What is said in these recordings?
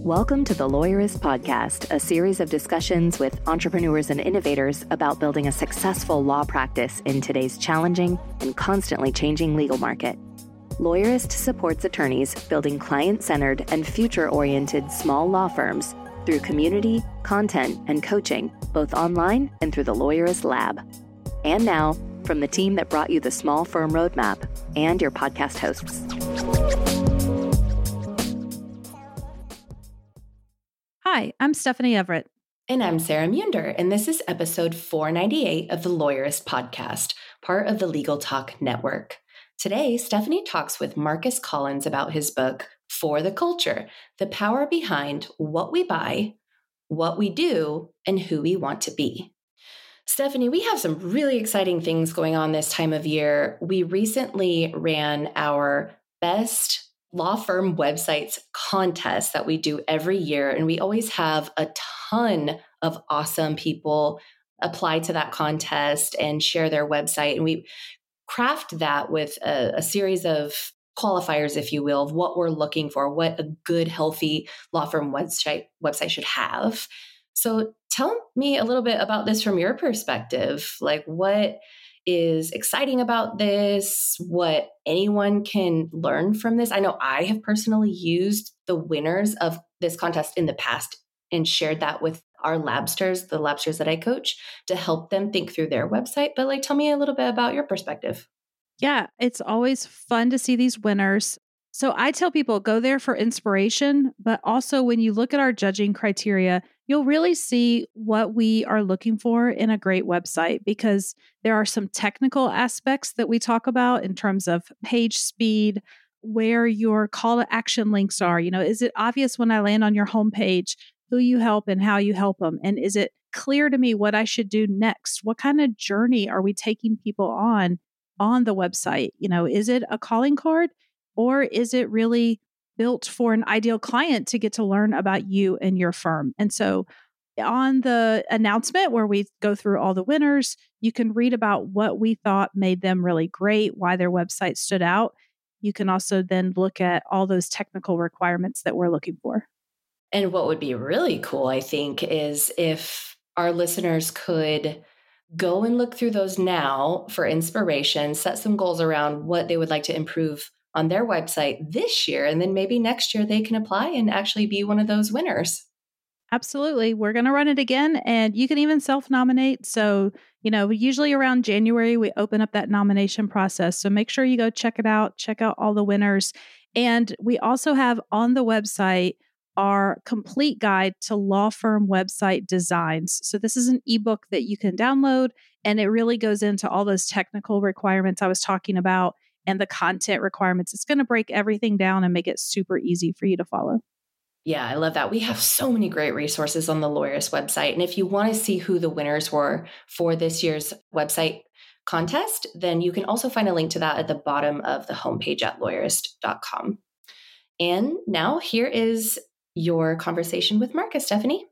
Welcome to the Lawyerist Podcast, a series of discussions with entrepreneurs and innovators about building a successful law practice in today's challenging and constantly changing legal market. Lawyerist supports attorneys building client-centered and future-oriented small law firms through community, content, and coaching, both online and through the Lawyerist Lab. And now, from the team that brought you the Small Firm Roadmap and your podcast hosts. Hi, I'm Stephanie Everett. And I'm Sarah Munder, and this is episode 498 of the Lawyerist Podcast, part of the Legal Talk Network. Today, Stephanie talks with Marcus Collins about his book, For the Culture, the power behind what we buy, what we do, and who we want to be. Stephanie, we have some really exciting things going on this time of year. We recently ran our best law firm websites contest that we do every year. And we always have a ton of awesome people apply to that contest and share their website. And we craft that with a series of qualifiers, if you will, of what we're looking for, what a good, healthy law firm website should have. So tell me a little bit about this from your perspective. Like, what is exciting about this, what anyone can learn from this. I know I have personally used the winners of this contest in the past and shared that with our labsters, the labsters that I coach, to help them think through their website. But tell me a little bit about your perspective. Yeah, it's always fun to see these winners. So I tell people go there for inspiration, but also when you look at our judging criteria, you'll really see what we are looking for in a great website, because there are some technical aspects that we talk about in terms of page speed, where your call to action links are. Is it obvious when I land on your homepage who you help and how you help them? And is it clear to me what I should do next? What kind of journey are we taking people on the website? Is it a calling card, or is it really built for an ideal client to get to learn about you and your firm? And so on the announcement where we go through all the winners, you can read about what we thought made them really great, why their website stood out. You can also then look at all those technical requirements that we're looking for. And what would be really cool, I think, is if our listeners could go and look through those now for inspiration, set some goals around what they would like to improve on their website this year. And then maybe next year they can apply and actually be one of those winners. Absolutely. We're going to run it again, and you can even self-nominate. So, usually around January, we open up that nomination process. So make sure you go check it out, check out all the winners. And we also have on the website our complete guide to law firm website designs. So this is an ebook that you can download, and it really goes into all those technical requirements I was talking about and the content requirements. It's going to break everything down and make it super easy for you to follow. Yeah, I love that. We have so many great resources on the Lawyerist website. And if you want to see who the winners were for this year's website contest, then you can also find a link to that at the bottom of the homepage at lawyerist.com. And now here is your conversation with Marcus, Stephanie.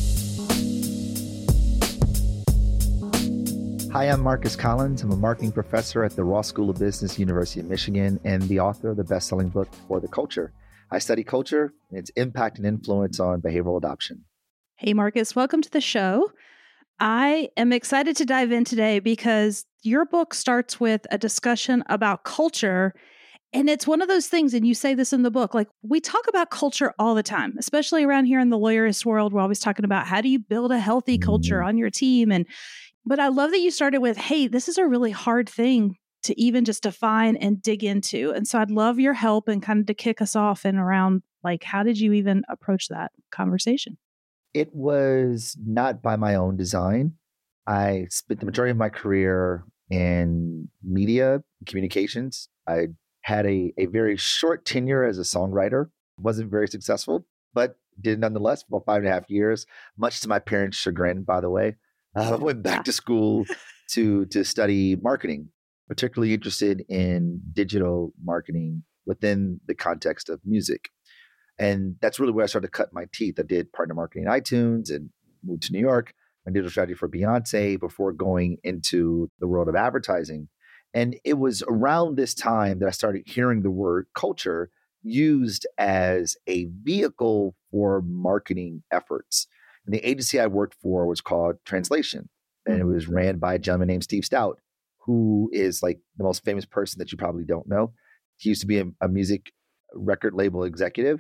Hi, I'm Marcus Collins. I'm a marketing professor at the Ross School of Business, University of Michigan, and the author of the best-selling book, For the Culture. I study culture and its impact and influence on behavioral adoption. Hey, Marcus, welcome to the show. I am excited to dive in today because your book starts with a discussion about culture. And it's one of those things, and you say this in the book, we talk about culture all the time, especially around here in the lawyerist world. We're always talking about how do you build a healthy culture on your team. But I love that you started with, hey, this is a really hard thing to even just define and dig into. And so I'd love your help and kind of to kick us off and around, how did you even approach that conversation? It was not by my own design. I spent the majority of my career in media communications. I had a very short tenure as a songwriter, wasn't very successful, but did nonetheless for about 5.5 years, much to my parents' chagrin, by the way. I went back to school to study marketing, particularly interested in digital marketing within the context of music. And that's really where I started to cut my teeth. I did partner marketing in iTunes and moved to New York. I did a strategy for Beyonce before going into the world of advertising. And it was around this time that I started hearing the word culture used as a vehicle for marketing efforts. And the agency I worked for was called Translation, and it was ran by a gentleman named Steve Stout, who is like the most famous person that you probably don't know. He used to be a music record label executive,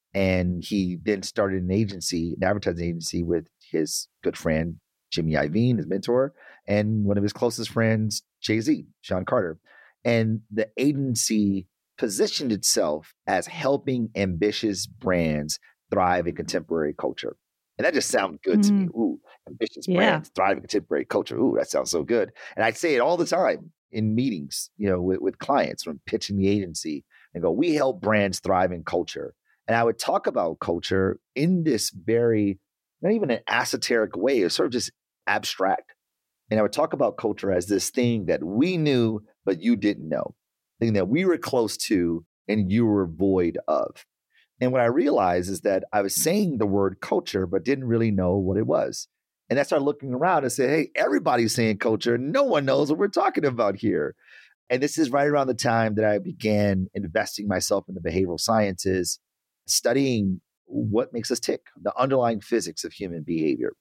and he then started an agency, an advertising agency, with his good friend Jimmy Iovine, his mentor, and one of his closest friends, Jay-Z, Sean Carter. And the agency positioned itself as helping ambitious brands thrive in contemporary culture. And that just sounds good to me. Ooh, ambitious brands thrive in contemporary culture. Ooh, that sounds so good. And I say it all the time in meetings, with clients when pitching the agency, and go, we help brands thrive in culture. And I would talk about culture in this very, not even an esoteric way, it's sort of just abstract. And I would talk about culture as this thing that we knew, but you didn't know, thing that we were close to and you were void of. And what I realized is that I was saying the word culture, but didn't really know what it was. And I started looking around and said, hey, everybody's saying culture. No one knows what we're talking about here. And this is right around the time that I began investing myself in the behavioral sciences, studying what makes us tick, the underlying physics of human behavior.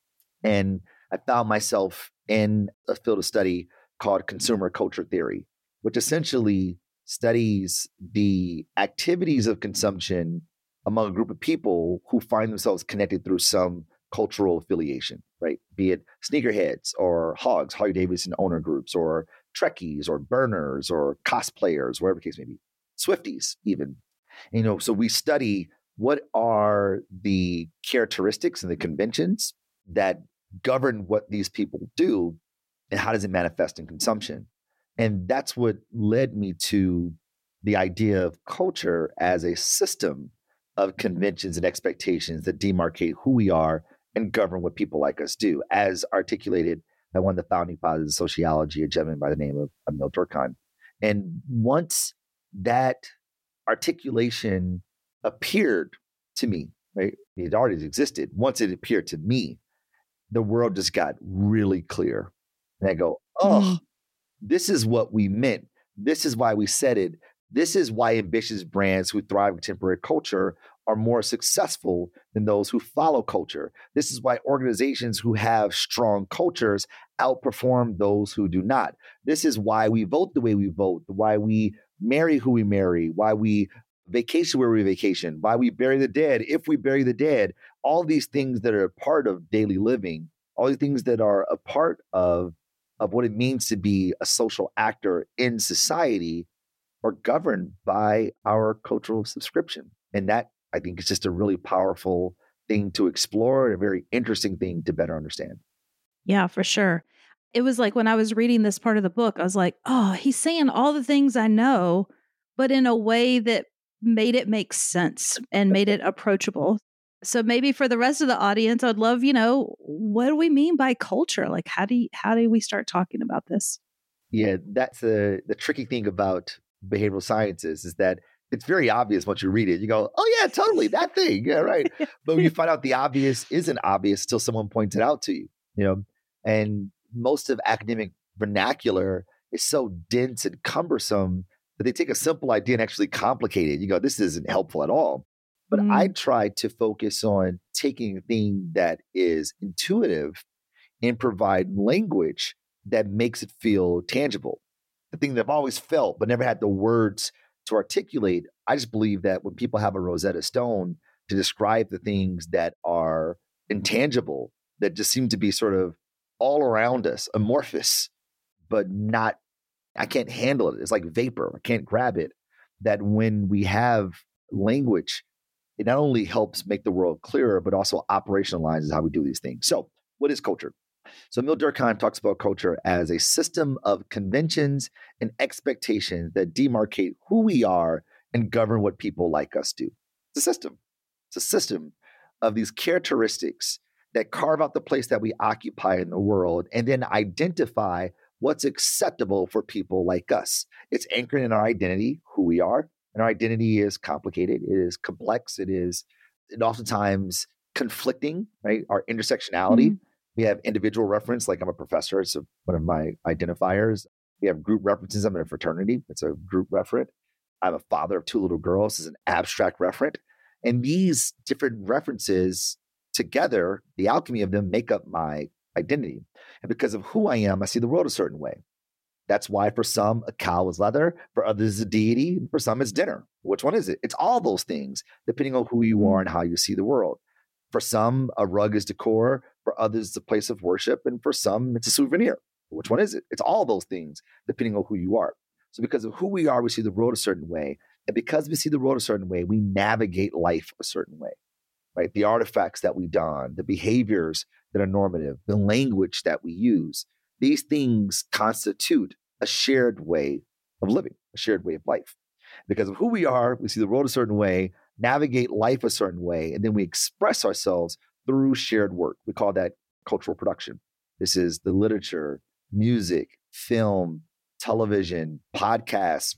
And I found myself in a field of study called consumer culture theory, which essentially studies the activities of consumption among a group of people who find themselves connected through some cultural affiliation, right? Be it sneakerheads or hogs, Harley Davidson owner groups, or Trekkies or burners or cosplayers, whatever the case may be, Swifties even. So we study what are the characteristics and the conventions that govern what these people do and how does it manifest in consumption. And that's what led me to the idea of culture as a system of conventions and expectations that demarcate who we are and govern what people like us do, as articulated by one of the founding fathers of sociology, a gentleman by the name of Emil Durkheim. And once that articulation appeared to me, right? It already existed. Once it appeared to me, the world just got really clear. And I go, this is what we meant. This is why we said it. This is why ambitious brands who thrive in contemporary culture are more successful than those who follow culture. This is why organizations who have strong cultures outperform those who do not. This is why we vote the way we vote, why we marry who we marry, why we vacation where we vacation, why we bury the dead, if we bury the dead. All these things that are a part of daily living, all these things that are a part of what it means to be a social actor in society are governed by our cultural subscription. And that, I think, is just a really powerful thing to explore and a very interesting thing to better understand. Yeah, for sure. It was like when I was reading this part of the book, I was like, oh, he's saying all the things I know, but in a way that made it make sense and made it approachable. So maybe for the rest of the audience, I'd love, what do we mean by culture? Like, how do we start talking about this? Yeah, that's the tricky thing about behavioral sciences is that it's very obvious once you read it. You go, oh yeah, totally, that thing. Yeah, right. But when you find out the obvious isn't obvious till someone points it out to you, and most of academic vernacular is so dense and cumbersome that they take a simple idea and actually complicate it. You go, this isn't helpful at all. But I try to focus on taking a thing that is intuitive and provide language that makes it feel tangible. The thing that I've always felt, but never had the words to articulate. I just believe that when people have a Rosetta Stone to describe the things that are intangible, that just seem to be sort of all around us, amorphous, but not, I can't handle it. It's like vapor. I can't grab it. That when we have language, it not only helps make the world clearer, but also operationalizes how we do these things. So what is culture? So Emil Durkheim talks about culture as a system of conventions and expectations that demarcate who we are and govern what people like us do. It's a system. It's a system of these characteristics that carve out the place that we occupy in the world and then identify what's acceptable for people like us. It's anchored in our identity, who we are. And our identity is complicated. It is complex. It oftentimes conflicting, right? Our intersectionality. We have individual reference, like I'm a professor. It's one of my identifiers. We have group references. I'm in a fraternity. It's a group referent. I'm a father of two little girls is an abstract referent. And these different references together, the alchemy of them make up my identity. And because of who I am, I see the world a certain way. That's why for some, a cow is leather, for others, a deity, and for some, it's dinner. Which one is it? It's all those things, depending on who you are and how you see the world. For some, a rug is decor, for others, it's a place of worship, and for some, it's a souvenir. Which one is it? It's all those things, depending on who you are. So because of who we are, we see the world a certain way. And because we see the world a certain way, we navigate life a certain way, right? The artifacts that we don, the behaviors that are normative, the language that we use, these things constitute a shared way of living, a shared way of life. Because of who we are, we see the world a certain way, navigate life a certain way, and then we express ourselves through shared work. We call that cultural production. This is the literature, music, film, television, podcasts,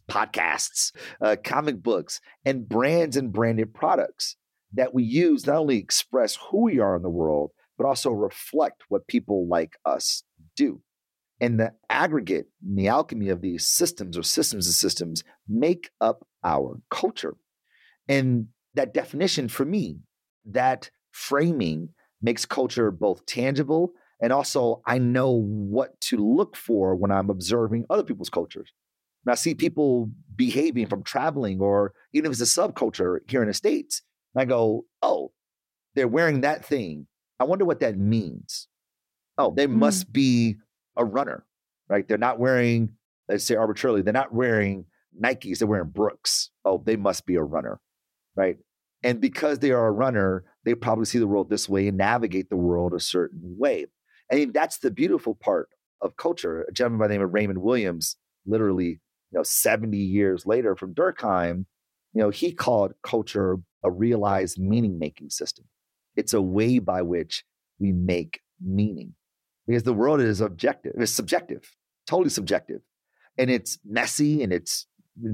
comic books, and brands and branded products that we use not only express who we are in the world, but also reflect what people like us do. And the aggregate and the alchemy of these systems or systems of systems make up our culture. And that definition for me, that framing makes culture both tangible and also I know what to look for when I'm observing other people's cultures. And I see people behaving from traveling or even if it's a subculture here in the States, and I go, oh, they're wearing that thing. I wonder what that means. Oh, they must be a runner, right? They're not wearing, let's say arbitrarily, they're not wearing Nikes, they're wearing Brooks. Oh, they must be a runner, right? And because they are a runner, they probably see the world this way and navigate the world a certain way. I mean, that's the beautiful part of culture. A gentleman by the name of Raymond Williams, literally, 70 years later from Durkheim, he called culture a realized meaning-making system. It's a way by which we make meaning. Because the world is subjective, totally subjective. And it's messy and it's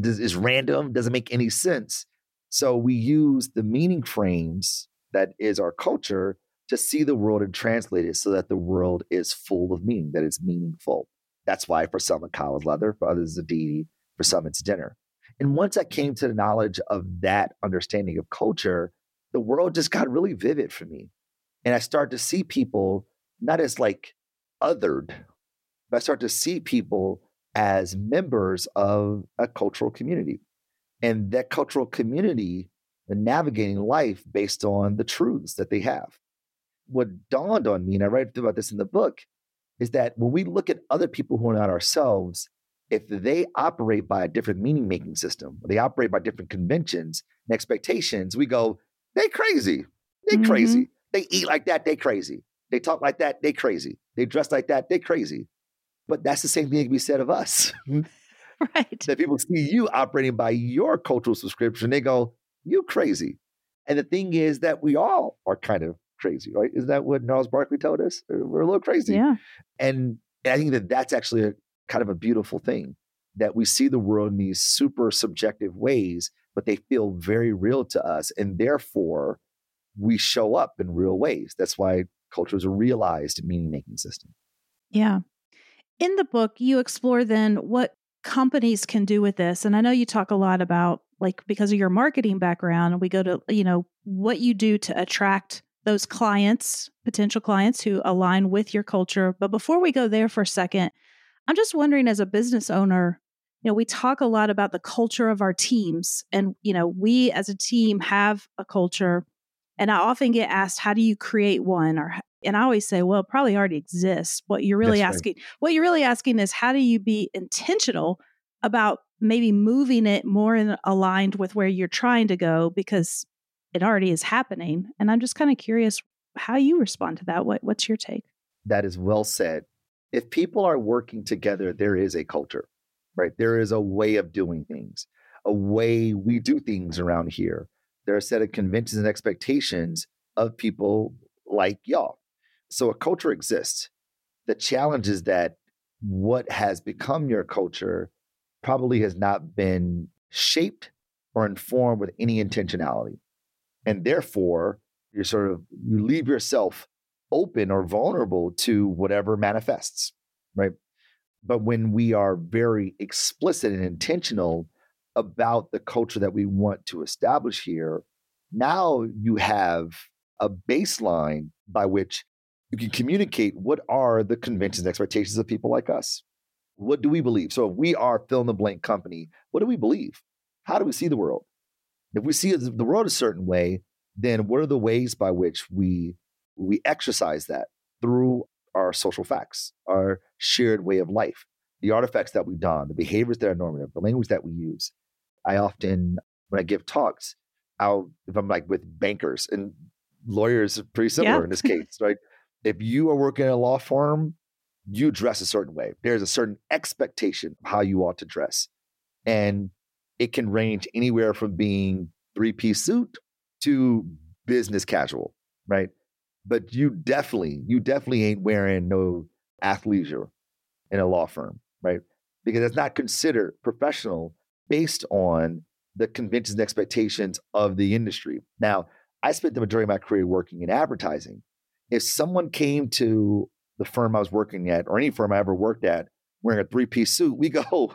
random, doesn't make any sense. So we use the meaning frames that is our culture to see the world and translate it so that the world is full of meaning, that it's meaningful. That's why for some, a cow is leather, for others, a deity, for some, it's dinner. And once I came to the knowledge of that understanding of culture, the world just got really vivid for me. And I started to see people not as like othered, but I started to see people as members of a cultural community. And that cultural community, the navigating life based on the truths that they have. What dawned on me, and I write about this in the book, is that when we look at other people who are not ourselves, if they operate by a different meaning-making system, or they operate by different conventions and expectations, we go, they crazy. They crazy. They eat like that, they crazy. They talk like that, they crazy. They dress like that, they crazy. But that's the same thing that can be said of us. Right. That people see you operating by your cultural subscription, they go, you crazy. And the thing is that we all are kind of crazy, right? Isn't that what Gnarls Barkley told us? We're a little crazy. Yeah. And I think that that's actually a kind of a beautiful thing, that we see the world in these super subjective ways, but they feel very real to us. And therefore, we show up in real ways. That's why culture is a realized meaning-making system. Yeah. In the book, you explore then what companies can do with this. And I know you talk a lot about, like, because of your marketing background, and we go to, what you do to attract those clients, potential clients who align with your culture. But before we go there for a second, I'm just wondering, as a business owner, we talk a lot about the culture of our teams. And, we as a team have a culture. And I often get asked, how do you create one? And I always say, well, it probably already exists. What you're really asking is, how do you be intentional about maybe moving it more aligned with where you're trying to go, because it already is happening. And I'm just kind of curious how you respond to that. What's your take? That is well said. If people are working together, there is a culture, right? There is a way of doing things, a way we do things around here. There are a set of conventions and expectations of people like y'all. So a culture exists. The challenge is that what has become your culture probably has not been shaped or informed with any intentionality. And therefore, you leave yourself open or vulnerable to whatever manifests, right? But when we are very explicit and intentional about the culture that we want to establish here, now you have a baseline by which you can communicate what are the conventions and expectations of people like us. What do we believe? So if we are fill in the blank company, what do we believe? How do we see the world? If we see the world a certain way, then what are the ways by which we exercise that through our social facts, our shared way of life, the artifacts that we've done, the behaviors that are normative, the language that we use. I often, when I give talks, if I'm like with bankers, and lawyers are pretty similar in this case, right? If you are working in a law firm, you dress a certain way. There's a certain expectation of how you ought to dress. And it can range anywhere from being 3-piece suit to business casual, right? But you definitely ain't wearing no athleisure in a law firm, right? Because it's not considered professional based on the conventions and expectations of the industry. Now, I spent the majority of my career working in advertising. If someone came to the firm I was working at, or any firm I ever worked at, wearing a 3-piece suit, we go,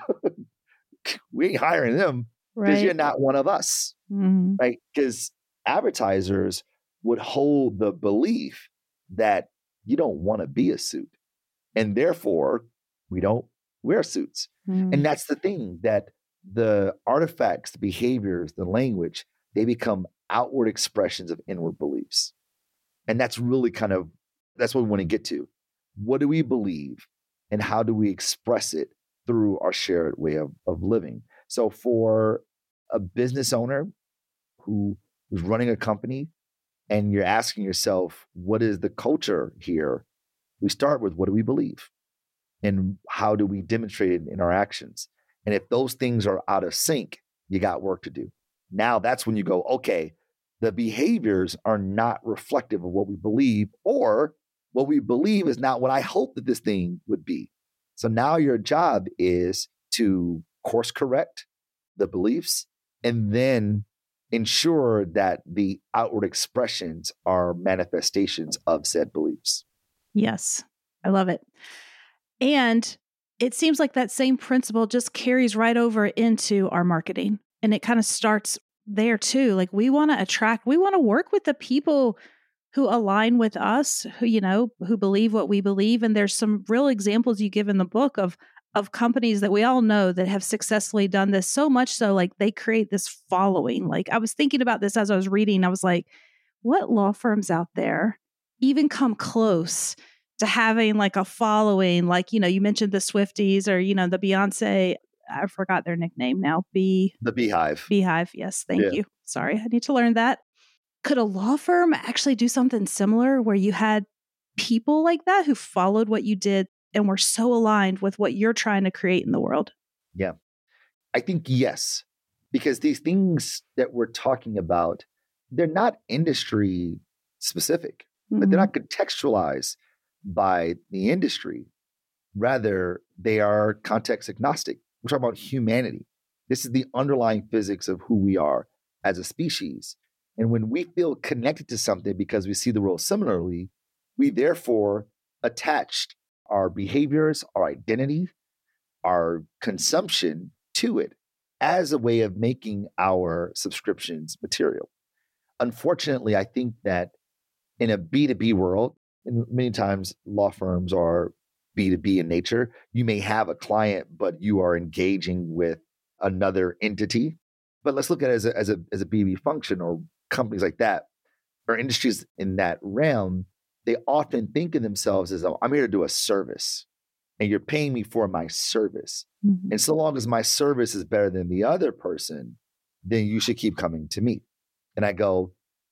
we ain't hiring them because you're not one of us, right? Because advertisers would hold the belief that you don't want to be a suit, and therefore we don't wear suits. And that's the thing, that the artifacts, the behaviors, the language, they become outward expressions of inward beliefs. And that's really that's what we want to get to. What do we believe, and how do we express it through our shared way of living? So for a business owner who's running a company, and you're asking yourself, what is the culture here? We start with, what do we believe? And how do we demonstrate it in our actions? And if those things are out of sync, you got work to do. Now that's when you go, okay, the behaviors are not reflective of what we believe, or what we believe is not what I hope that this thing would be. So now your job is to course correct the beliefs, and then ensure that the outward expressions are manifestations of said beliefs. Yes, I love it. And it seems like that same principle just carries right over into our marketing. And it kind of starts there too. Like, we want to work with the people who align with us, who believe what we believe. And there's some real examples you give in the book of companies that we all know that have successfully done this, so much so, like, they create this following. Like, I was thinking about this as I was reading. I was like, what law firms out there even come close to having like a following? Like, you mentioned the Swifties, or, the Beyonce, I forgot their nickname now. The Beehive. Beehive. Yes. Thank you. Sorry. I need to learn that. Could a law firm actually do something similar where you had people like that who followed what you did and were so aligned with what you're trying to create in the world? Yeah, I think yes, because these things that we're talking about, they're not industry specific, but they're not contextualized by the industry. Rather, they are context agnostic. We're talking about humanity. This is the underlying physics of who we are as a species. And when we feel connected to something because we see the world similarly, we therefore attached our behaviors, our identity, our consumption to it as a way of making our subscriptions material. Unfortunately, I think that in a B2B world, and many times law firms are B2B in nature, you may have a client, but you are engaging with another entity. But let's look at it as a B2B function, or companies like that, or industries in that realm. They often think of themselves as, I'm here to do a service, and you're paying me for my service. And so long as my service is better than the other person, then you should keep coming to me. And I go,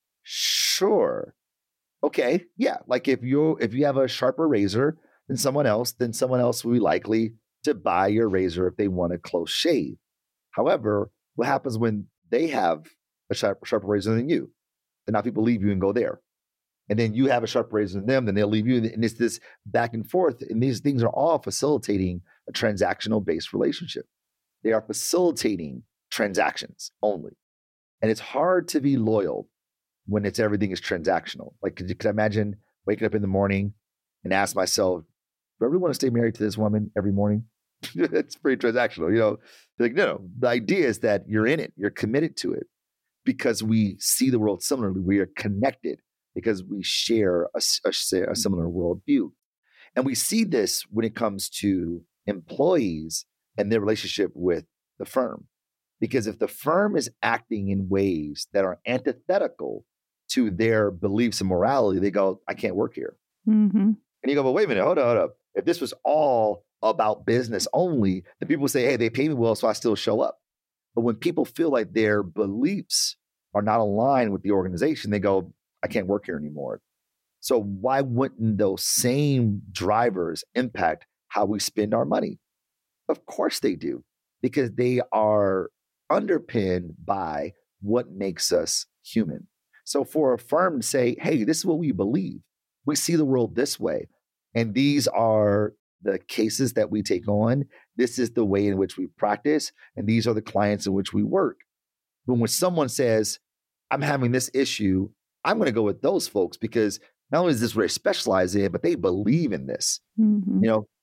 sure. Okay. Yeah. Like if you have a sharper razor than someone else will be likely to buy your razor if they want a close shave. However, what happens when they have a sharper razor than you? Then now people leave you and go there. And then you have a sharper razor than them, then they'll leave you. And it's this back and forth. And these things are all facilitating a transactional based relationship. They are facilitating transactions only. And it's hard to be loyal when everything is transactional. Like, could I imagine waking up in the morning and ask myself, do I really want to stay married to this woman every morning? it's pretty transactional. They're like, no, the idea is that you're in it, you're committed to it because we see the world similarly. We are connected because we share a similar worldview. And we see this when it comes to employees and their relationship with the firm. Because if the firm is acting in ways that are antithetical to their beliefs and morality, they go, I can't work here. Mm-hmm. And you go, but wait a minute, hold up. If this was all about business only, then people would say, hey, they pay me well, so I still show up. But when people feel like their beliefs are not aligned with the organization, they go, I can't work here anymore. So why wouldn't those same drivers impact how we spend our money? Of course they do, because they are underpinned by what makes us human. So for a firm to say, hey, this is what we believe. We see the world this way. And these are the cases that we take on. This is the way in which we practice. And these are the clients in which we work. But when someone says, I'm having this issue, I'm going to go with those folks because not only is this what they specialize in, but they believe in this. Mm-hmm.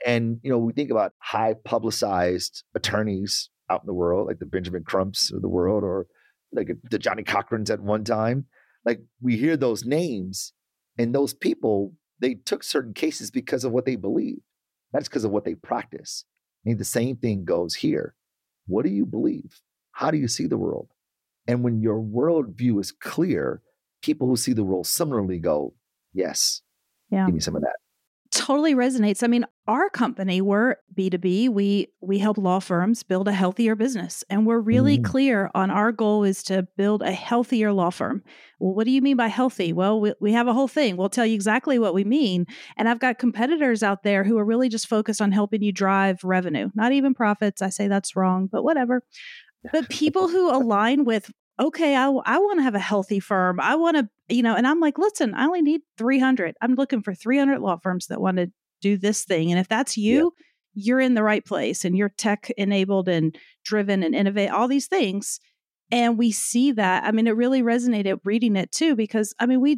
We think about high publicized attorneys out in the world, like the Benjamin Crumps of the world, or like the Johnny Cochrans at one time. Like we hear those names, and those people, they took certain cases because of what they believe. That's because of what they practice. I think the same thing goes here. What do you believe? How do you see the world? And when your worldview is clear, people who see the world similarly go, yes, give me some of that. Totally resonates. I mean, our company, we're B2B. We help law firms build a healthier business. And we're really clear on our goal is to build a healthier law firm. Well, what do you mean by healthy? Well, we have a whole thing. We'll tell you exactly what we mean. And I've got competitors out there who are really just focused on helping you drive revenue, not even profits. I say that's wrong, but whatever. But people who align with, okay, I want to have a healthy firm. I want to, and I'm like, listen, I only need 300. I'm looking for 300 law firms that want to do this thing. And if that's you, you're in the right place and you're tech enabled and driven and innovate, all these things. And we see that. I mean, it really resonated reading it too, because I mean, we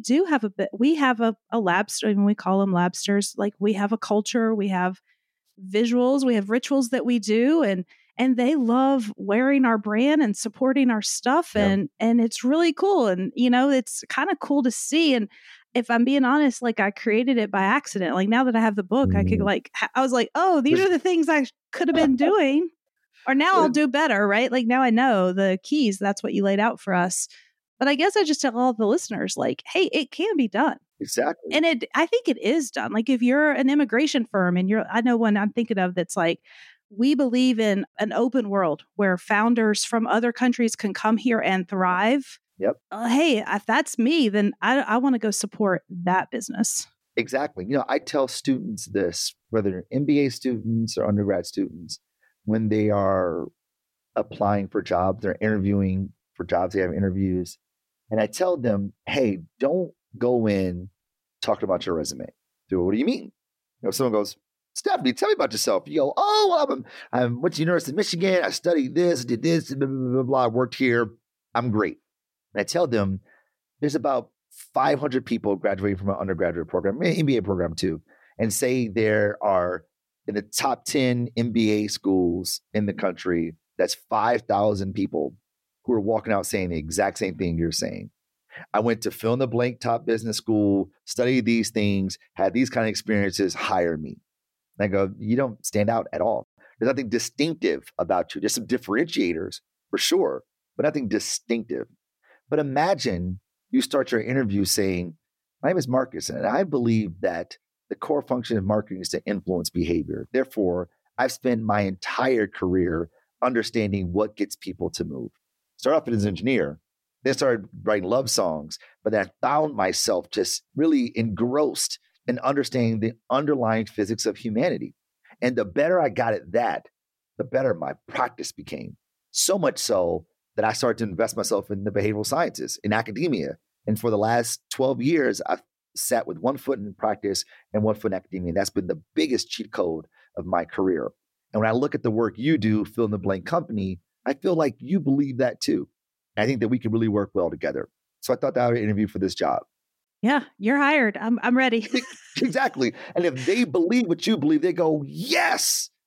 have a labster, I mean, we call them labsters. Like we have a culture, we have visuals, we have rituals that we do. And they love wearing our brand and supporting our stuff. And it's really cool. And, it's kind of cool to see. And if I'm being honest, like I created it by accident. Like now that I have the book, I could I was like, oh, these are the things I could have been doing. Or now I'll do better, right? Like now I know the keys. That's what you laid out for us. But I guess I just tell all the listeners, like, hey, it can be done. Exactly. And I think it is done. Like if you're an immigration firm and I know one I'm thinking of that's like, we believe in an open world where founders from other countries can come here and thrive. Yep. Hey, if that's me, then I want to go support that business. Exactly. I tell students this, whether they're MBA students or undergrad students, when they are applying for jobs, they're interviewing for jobs, they have interviews. And I tell them, hey, don't go in talking about your resume. So what do you mean? Someone goes, Stephanie, tell me about yourself. You go, oh, I went to University of Michigan. I studied this, did this, blah, blah, blah, blah. I worked here. I'm great. And I tell them there's about 500 people graduating from an undergraduate program, MBA program too, and say there are in the top 10 MBA schools in the country, that's 5,000 people who are walking out saying the exact same thing you're saying. I went to fill in the blank top business school, studied these things, had these kind of experiences, hire me. And I go, you don't stand out at all. There's nothing distinctive about you. There's some differentiators for sure, but nothing distinctive. But imagine you start your interview saying, my name is Marcus, and I believe that the core function of marketing is to influence behavior. Therefore, I've spent my entire career understanding what gets people to move. Started off as an engineer, then started writing love songs, but then I found myself just really engrossed in understanding the underlying physics of humanity. And the better I got at that, the better my practice became. So much so that I started to invest myself in the behavioral sciences, in academia. And for the last 12 years, I've sat with one foot in practice and one foot in academia. That's been the biggest cheat code of my career. And when I look at the work you do, Fill in the Blank Company, I feel like you believe that too. And I think that we can really work well together. So I thought that I would interview for this job. Yeah, you're hired. I'm ready. Exactly. And if they believe what you believe, they go, yes,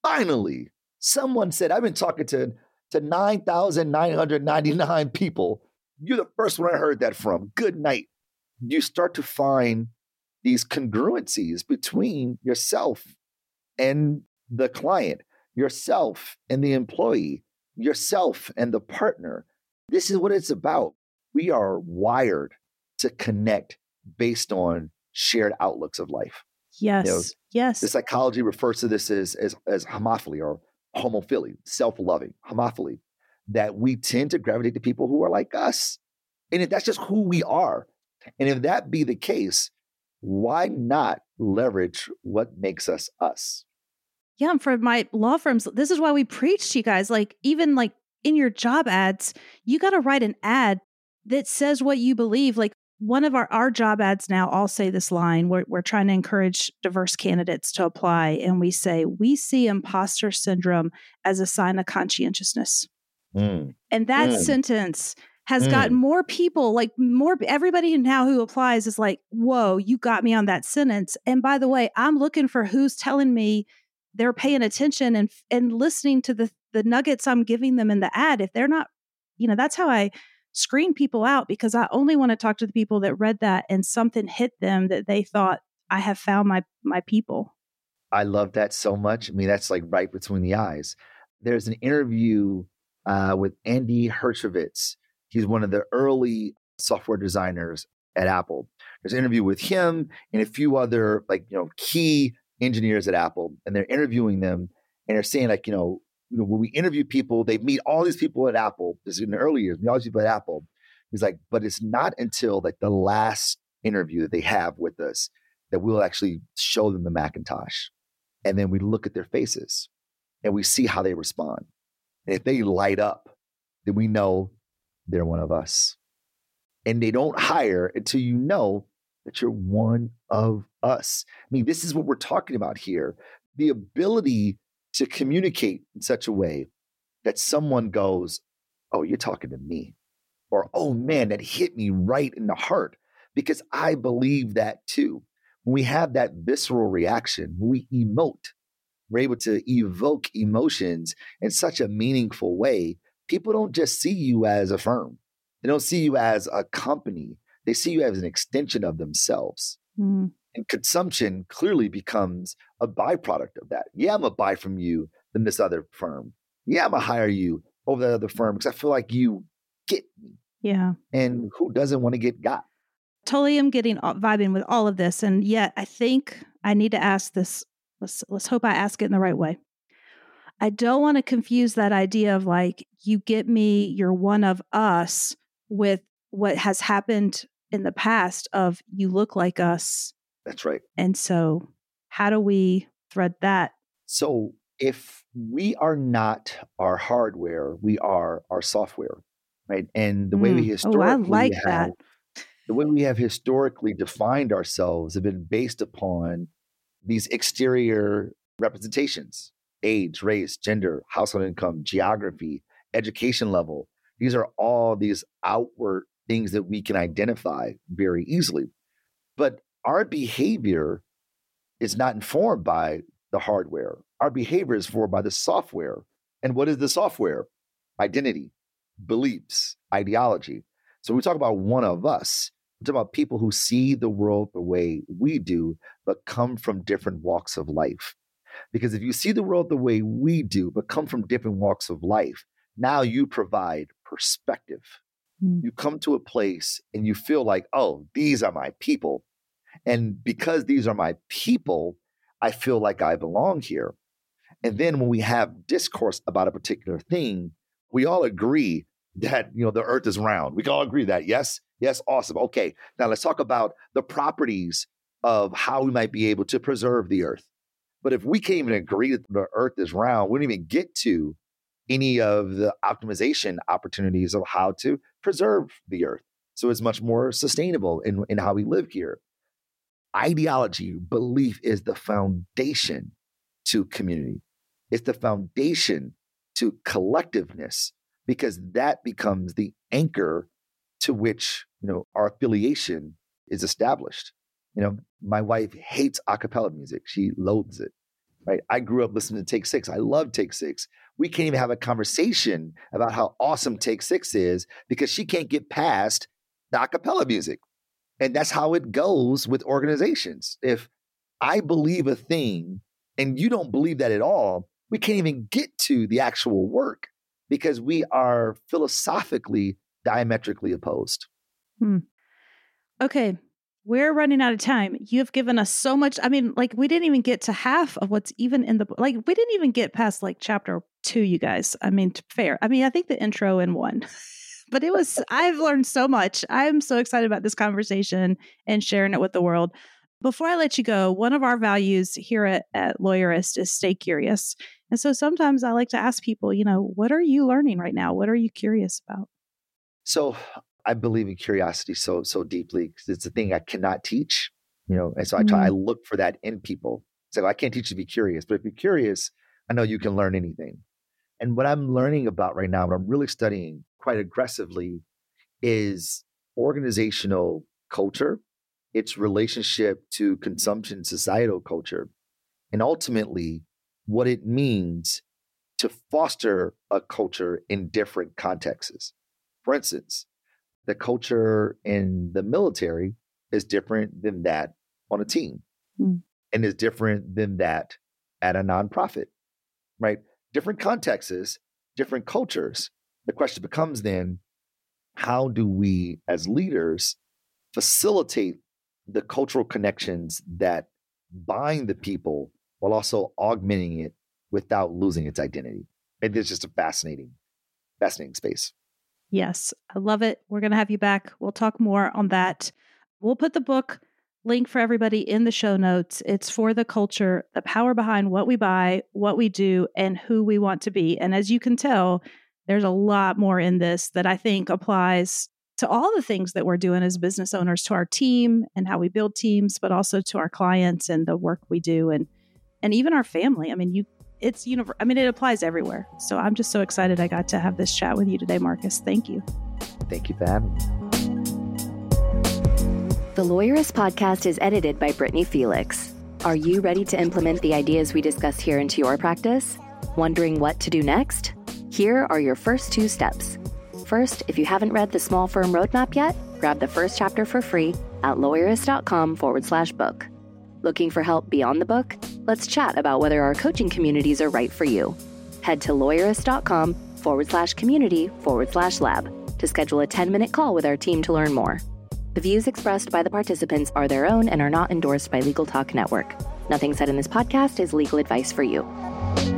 finally, someone said, I've been talking to 9,999 people. You're the first one I heard that from. Good night. You start to find these congruencies between yourself and the client, yourself and the employee, yourself and the partner. This is what it's about. We are wired to connect based on shared outlooks of life. Yes. Yes. The psychology refers to this as homophily or homophily, self-loving, homophily, that we tend to gravitate to people who are like us. And if that's just who we are. And if that be the case, why not leverage what makes us us? Yeah. And for my law firms, this is why we preach to you guys, like even like in your job ads, you got to write an ad that says what you believe. Like one of our job ads now all say this line, we're trying to encourage diverse candidates to apply. And we say, we see imposter syndrome as a sign of conscientiousness. And that sentence has gotten more people, like everybody now who applies is like, whoa, you got me on that sentence. And by the way, I'm looking for who's telling me they're paying attention and listening to the nuggets I'm giving them in the ad. If they're not, that's how I screen people out, because I only want to talk to the people that read that and something hit them that they thought, I have found my people. I love that so much. I mean, that's like right between the eyes. There's an interview with Andy Hershkovitz. He's one of the early software designers at Apple. There's an interview with him and a few other key engineers at Apple, and they're interviewing them and they're saying when we interview people, they meet all these people at Apple. This is in the early years, meet all these people at Apple. He's like, but it's not until like the last interview that they have with us that we'll actually show them the Macintosh. And then we look at their faces and we see how they respond. And if they light up, then we know they're one of us. And they don't hire until you know that you're one of us. I mean, this is what we're talking about here. The ability to communicate in such a way that someone goes, oh, you're talking to me. Or, oh man, that hit me right in the heart, because I believe that too. When we have that visceral reaction, when we emote, we're able to evoke emotions in such a meaningful way. People don't just see you as a firm. They don't see you as a company. They see you as an extension of themselves. And consumption clearly becomes a byproduct of that. Yeah, I'm going to buy from you than this other firm. Yeah, I'm going to hire you over that other firm because I feel like you get me. Yeah. And who doesn't want to get got? Totally am vibing with all of this. And yet I think I need to ask this. Let's hope I ask it in the right way. I don't want to confuse that idea of like, you get me, you're one of us, with what has happened in the past of you look like us. That's right. And so how do we thread that? So if we are not our hardware, we are our software, right? And the way we historically the way we have historically defined ourselves have been based upon these exterior representations: age, race, gender, household income, geography, education level. These are all these outward things that we can identify very easily. But our behavior is not informed by the hardware. Our behavior is informed by the software. And what is the software? Identity, beliefs, ideology. So we talk about one of us. We talk about people who see the world the way we do, but come from different walks of life. Because if you see the world the way we do, but come from different walks of life, now you provide perspective. You come to a place and you feel like, oh, these are my people. And because these are my people, I feel like I belong here. And then when we have discourse about a particular thing, we all agree that, the earth is round. We can all agree that. Yes? Yes. Awesome. Okay. Now let's talk about the properties of how we might be able to preserve the earth. But if we can't even agree that the earth is round, we don't even get to any of the optimization opportunities of how to preserve the earth so it's much more sustainable in how we live here. Ideology, belief is the foundation to community. It's the foundation to collectiveness, because that becomes the anchor to which, our affiliation is established. My wife hates a cappella music. She loathes it. right? I grew up listening to Take Six. I love Take Six. We can't even have a conversation about how awesome Take Six is because she can't get past the a cappella music. And that's how it goes with organizations. If I believe a thing and you don't believe that at all, we can't even get to the actual work because we are philosophically diametrically opposed. Okay. We're running out of time. You have given us so much. I mean, like, we didn't even get to half of what's even in the book. Like, we didn't even get past like chapter 2, you guys. I mean, fair. I mean, I think the intro in 1, but I've learned so much. I'm so excited about this conversation and sharing it with the world. Before I let you go, one of our values here at Lawyerist is stay curious. And so sometimes I like to ask people, what are you learning right now? What are you curious about? So I believe in curiosity so deeply because it's a thing I cannot teach, and so I look for that in people. So I can't teach you to be curious, but if you're curious, I know you can learn anything. And what I'm learning about right now, what I'm really studying quite aggressively is organizational culture, its relationship to consumption societal culture, and ultimately what it means to foster a culture in different contexts. For instance, the culture in the military is different than that on a team and is different than that at a nonprofit, right? Different contexts, different cultures. The question becomes then, how do we as leaders facilitate the cultural connections that bind the people while also augmenting it without losing its identity? And it's just a fascinating space. Yes, I love it. We're going to have you back. We'll talk more on that. We'll put the book link for everybody in the show notes. It's For the Culture, the power behind what we buy, what we do, and who we want to be. And as you can tell, there's a lot more in this that I think applies to all the things that we're doing as business owners, to our team and how we build teams, but also to our clients and the work we do and even our family. I mean, it applies everywhere. So I'm just so excited I got to have this chat with you today, Marcus. Thank you. Thank you for having me. The Lawyerist podcast is edited by Brittany Felix. Are you ready to implement the ideas we discuss here into your practice? Wondering what to do next? Here are your first 2 steps. First, if you haven't read the Small Firm Roadmap yet, grab the first chapter for free at lawyerist.com/book. Looking for help beyond the book? Let's chat about whether our coaching communities are right for you. Head to lawyerist.com/community/lab to schedule a 10-minute call with our team to learn more. The views expressed by the participants are their own and are not endorsed by Legal Talk Network. Nothing said in this podcast is legal advice for you.